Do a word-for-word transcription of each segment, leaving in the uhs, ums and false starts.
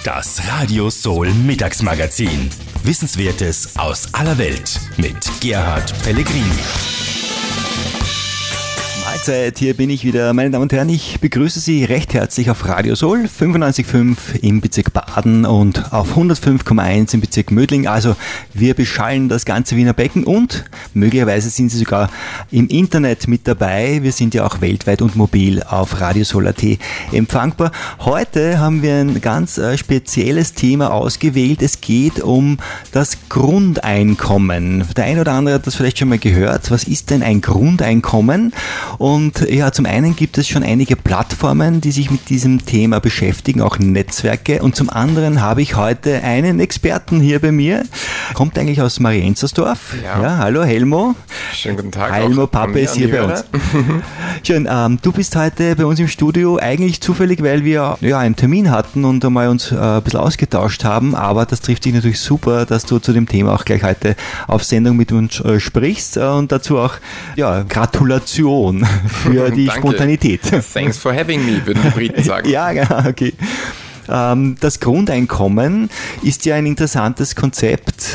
Das Radio Soul Mittagsmagazin. Wissenswertes aus aller Welt mit Gerhard Pellegrini. Mahlzeit, hier bin ich wieder. Meine Damen und Herren, ich begrüße Sie recht herzlich auf Radio Soul fünfundneunzig Komma fünf im Bezirk Baden und auf hundertfünf Komma eins im Bezirk Mödling. Also wir beschallen das ganze Wiener Becken und möglicherweise sind Sie sogar im Internet mit dabei. Wir sind ja auch weltweit und mobil auf radiosoul punkt at empfangbar. Heute haben wir ein ganz äh, spezielles Thema ausgewählt. Es geht um das Grundeinkommen. Der eine oder andere hat das vielleicht schon mal gehört. Was ist denn ein Grundeinkommen? Und ja, zum einen gibt es schon einige Plattformen, die sich mit diesem Thema beschäftigen, auch Netzwerke. Und zum anderen habe ich heute einen Experten hier bei mir. Kommt eigentlich aus Marienzersdorf. Ja. ja, hallo Helmo. Schönen guten Tag. Helmo Pappe ist hier bei uns. Schön, ähm, du bist heute bei uns im Studio eigentlich zufällig, weil wir ja einen Termin hatten und einmal uns äh, ein bisschen ausgetauscht haben. Aber das trifft dich natürlich super, dass du zu dem Thema auch gleich heute auf Sendung mit uns äh, sprichst. Äh, und dazu auch ja, Gratulation für die Spontanität. Thanks for having me, würden die Briten sagen. Ja, ja, okay. Das Grundeinkommen ist ja ein interessantes Konzept.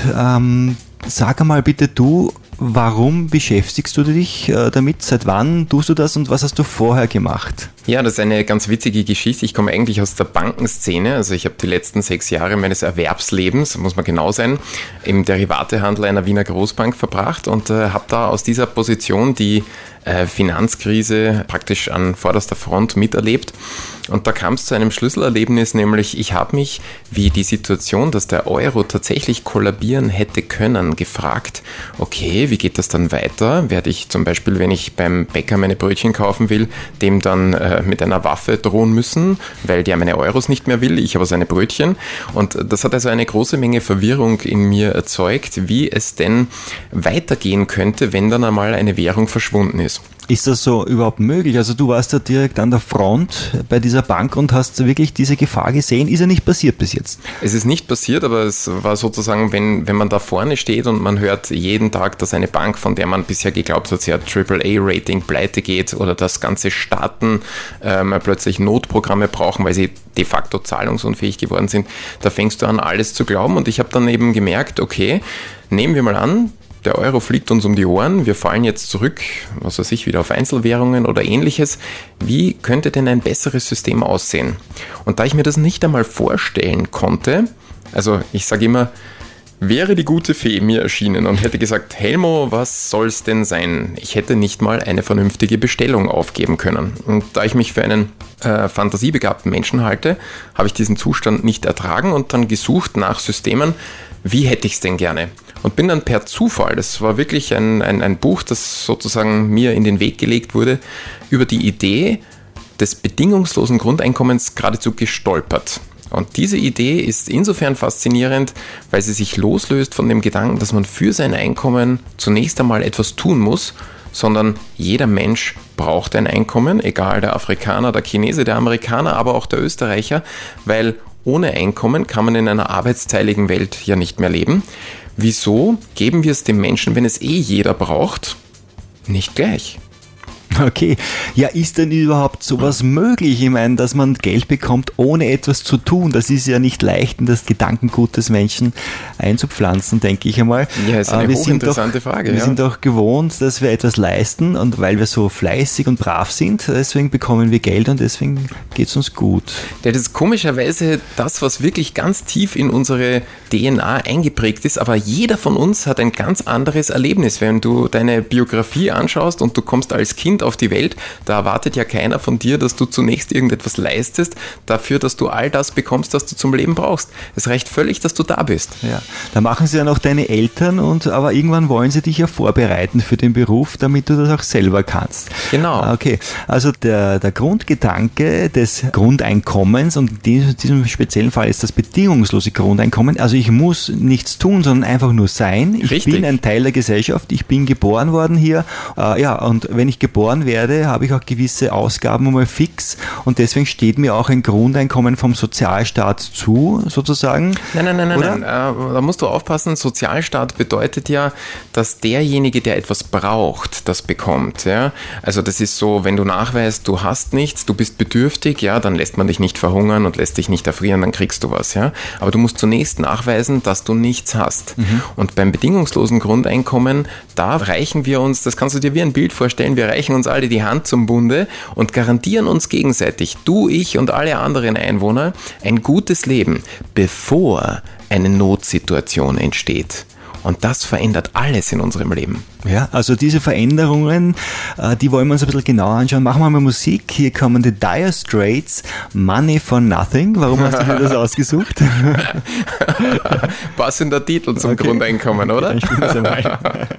Sag einmal bitte du, warum beschäftigst du dich damit? Seit wann tust du das und was hast du vorher gemacht? Ja, das ist eine ganz witzige Geschichte. Ich komme eigentlich aus der Bankenszene. Also ich habe die letzten sechs Jahre meines Erwerbslebens, muss man genau sein, im Derivatehandel einer Wiener Großbank verbracht und äh, habe da aus dieser Position die äh, Finanzkrise praktisch an vorderster Front miterlebt. Und da kam es zu einem Schlüsselerlebnis, nämlich ich habe mich, wie die Situation, dass der Euro tatsächlich kollabieren hätte können, gefragt, okay, wie geht das dann weiter? Werde ich zum Beispiel, wenn ich beim Bäcker meine Brötchen kaufen will, dem dann äh, mit einer Waffe drohen müssen, weil der meine Euros nicht mehr will, ich aber seine Brötchen. Und das hat also eine große Menge Verwirrung in mir erzeugt, wie es denn weitergehen könnte, wenn dann einmal eine Währung verschwunden ist. Ist das so überhaupt möglich? Also du warst da direkt an der Front bei dieser Bank und hast wirklich diese Gefahr gesehen. Ist ja nicht passiert bis jetzt? Es ist nicht passiert, aber es war sozusagen, wenn, wenn man da vorne steht und man hört jeden Tag, dass eine Bank, von der man bisher geglaubt hat, sie hat Triple A Rating, pleite geht oder dass ganze Staaten ähm, plötzlich Notprogramme brauchen, weil sie de facto zahlungsunfähig geworden sind, da fängst du an, alles zu glauben. Und ich habe dann eben gemerkt, okay, nehmen wir mal an, der Euro fliegt uns um die Ohren, wir fallen jetzt zurück, was weiß ich, wieder auf Einzelwährungen oder ähnliches. Wie könnte denn ein besseres System aussehen? Und da ich mir das nicht einmal vorstellen konnte, also ich sage immer, wäre die gute Fee mir erschienen und hätte gesagt, Helmo, was soll's denn sein? Ich hätte nicht mal eine vernünftige Bestellung aufgeben können. Und da ich mich für einen äh, fantasiebegabten Menschen halte, habe ich diesen Zustand nicht ertragen und dann gesucht nach Systemen, wie hätte ich es denn gerne? Und bin dann per Zufall, das war wirklich ein, ein, ein Buch, das sozusagen mir in den Weg gelegt wurde, über die Idee des bedingungslosen Grundeinkommens geradezu gestolpert. Und diese Idee ist insofern faszinierend, weil sie sich loslöst von dem Gedanken, dass man für sein Einkommen zunächst einmal etwas tun muss, sondern jeder Mensch braucht ein Einkommen, egal der Afrikaner, der Chinese, der Amerikaner, aber auch der Österreicher, weil ohne Einkommen kann man in einer arbeitsteiligen Welt ja nicht mehr leben. Wieso geben wir es dem Menschen, wenn es eh jeder braucht, nicht gleich? Okay, ja, ist denn überhaupt sowas möglich? Ich meine, dass man Geld bekommt, ohne etwas zu tun, das ist ja nicht leicht in das Gedankengut des Menschen einzupflanzen, denke ich einmal. Ja, ist eine wir hochinteressante sind doch, Frage. Wir ja. sind doch gewohnt, dass wir etwas leisten und weil wir so fleißig und brav sind, deswegen bekommen wir Geld und deswegen geht es uns gut. Das ist komischerweise das, was wirklich ganz tief in unsere D N A eingeprägt ist, aber jeder von uns hat ein ganz anderes Erlebnis. Wenn du deine Biografie anschaust und du kommst als Kind auf die Welt, da erwartet ja keiner von dir, dass du zunächst irgendetwas leistest, dafür, dass du all das bekommst, was du zum Leben brauchst. Es reicht völlig, dass du da bist. Ja, da machen sie ja noch deine Eltern, und aber irgendwann wollen sie dich ja vorbereiten für den Beruf, damit du das auch selber kannst. Genau. Okay, also der, der Grundgedanke des Grundeinkommens, und in diesem speziellen Fall ist das bedingungslose Grundeinkommen, also ich muss nichts tun, sondern einfach nur sein. Ich Richtig. bin ein Teil der Gesellschaft, ich bin geboren worden hier, äh, ja, und wenn ich geboren geboren werde, habe ich auch gewisse Ausgaben einmal fix und deswegen steht mir auch ein Grundeinkommen vom Sozialstaat zu, sozusagen. Nein, nein, nein, nein, nein. Äh, da musst du aufpassen, Sozialstaat bedeutet ja, dass derjenige, der etwas braucht, das bekommt. Ja? Also das ist so, wenn du nachweist, du hast nichts, du bist bedürftig, ja, dann lässt man dich nicht verhungern und lässt dich nicht erfrieren, dann kriegst du was. Ja? Aber du musst zunächst nachweisen, dass du nichts hast. Mhm. Und beim bedingungslosen Grundeinkommen, da reichen wir uns, das kannst du dir wie ein Bild vorstellen, wir reichen uns alle die Hand zum Bunde und garantieren uns gegenseitig, du, ich und alle anderen Einwohner, ein gutes Leben, bevor eine Notsituation entsteht. Und das verändert alles in unserem Leben. Ja, also diese Veränderungen, die wollen wir uns ein bisschen genauer anschauen. Machen wir mal Musik. Hier kommen die Dire Straits, Money for Nothing. Warum hast du dir das ausgesucht? Passender Titel zum okay. Grundeinkommen, oder? Dann spielen wir es einmal.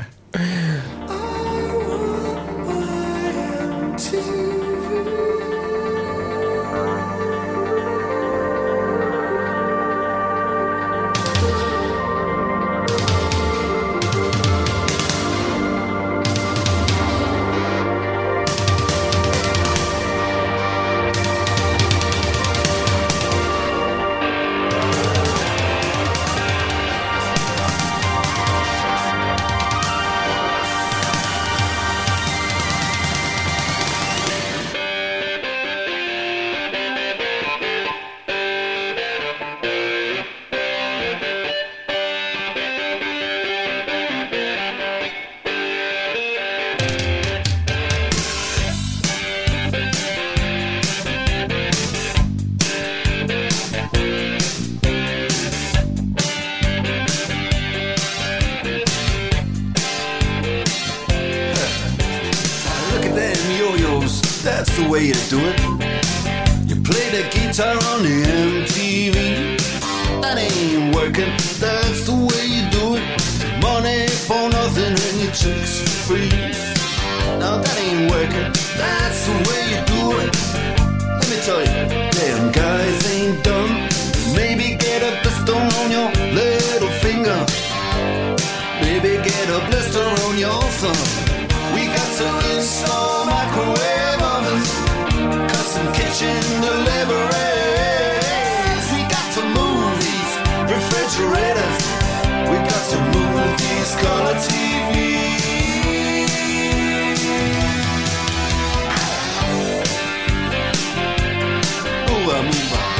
That's the way you do it. You play the guitar on the M T V. That ain't working. That's the way you do it. Money for nothing and your chicks for free. Now that ain't working. That's the way you do it. Let me tell you, damn guys ain't dumb. Maybe get a blister on your little finger. Maybe get a blister on your thumb. We got to install microwave ovens, custom kitchen deliveries. We got to move these refrigerators. We got to move these color T Vs. Move on, move on.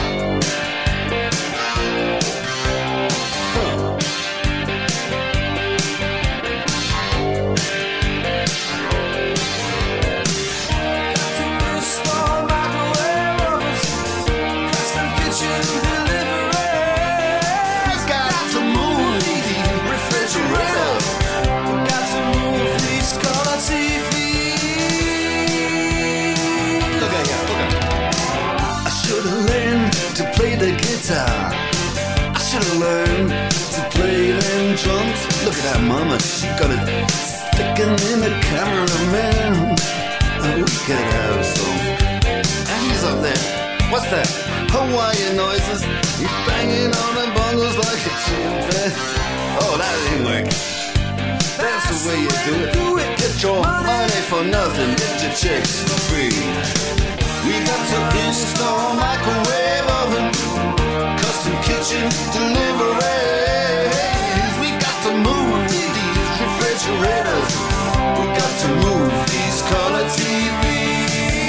I should've learned to play them drums. Look at that mama, she got it sticking in the cameraman. Oh, we could have some. And he's up there. What's that? Hawaiian noises. He's banging on the bongos like a chimpanzee. Oh, that ain't working. That's the way you do it. Do it. Get your money for nothing. Get your chicks for free. We got to install microwave oven, custom kitchen deliveries. We got to move these refrigerators. We got to move these color T Vs.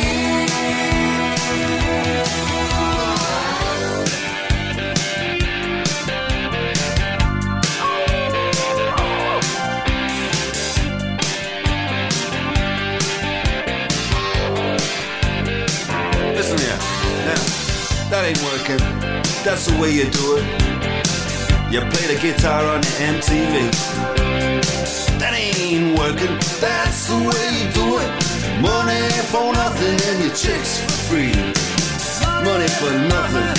Listen here, now, that ain't working. That's the way you do it. You play the guitar on the M T V. That ain't working. That's the way you do it. Money for nothing and your chicks for free. Money for nothing